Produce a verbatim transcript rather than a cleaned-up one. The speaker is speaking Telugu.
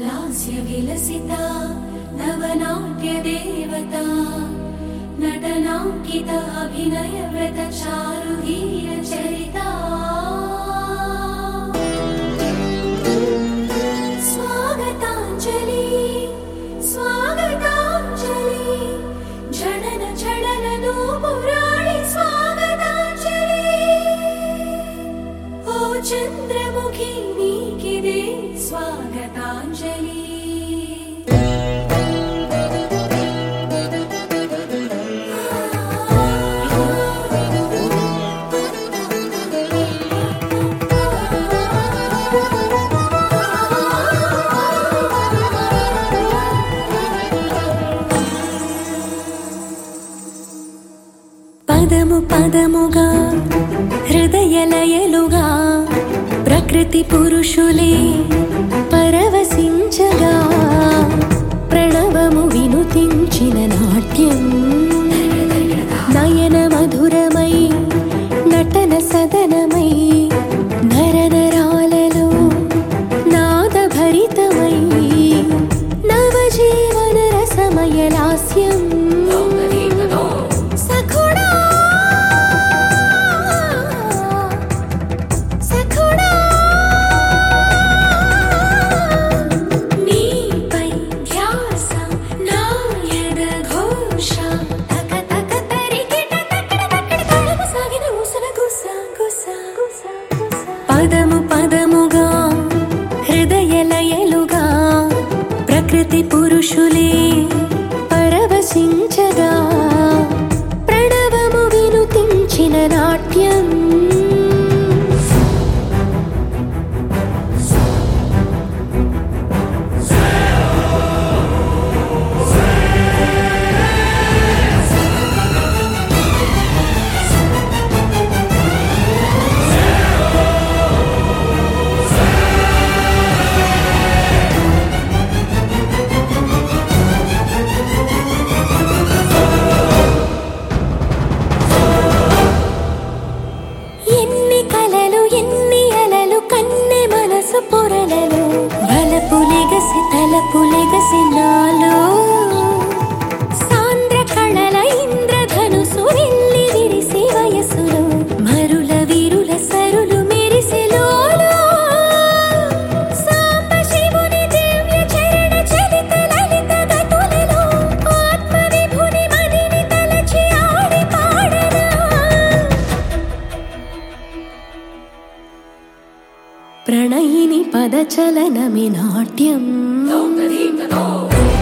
लास्य विलसिता नवनाट्य देवता नटनांकिता अभिनय व्रत चारुधीर चरिता स्वागतांजलि स्वागतांजलि जनन जनन नूपुराणि स्वागतांजलि ओ चंद्रमुखी नीकिदे स्वागतांजलि పదము పదముగా హృదయలయలుగా ప్రకృతి పురుషులే పరవశించగా ప్రణవము వినుతించిన నాట్యం నయన మధురమై నటన సదనమై నరనరాలలో నాదభరితమై నవజీవన రసమయ లాస్యం పదము పదముగా హృదయలయలుగా ప్రకృతి పురుషులే పరవశించగా ప్రణవము వినుతించిన నాట్యం పొరలలో బలపులెగసి తలపులెగసి నాలో సాంద్ర కళల ఇంద్రధనుసు వెళ్ళి విరిసి వయసులో మరుల వీరుల సరులు మెరిసెలోలో సాంబ శివుని దివ్య చరణ చలిత లలిత గతులలో ఆత్మ విభుని మదిని తలచి ఆడి పాడనా ప్రణయిని పదచలనమి నాట్యం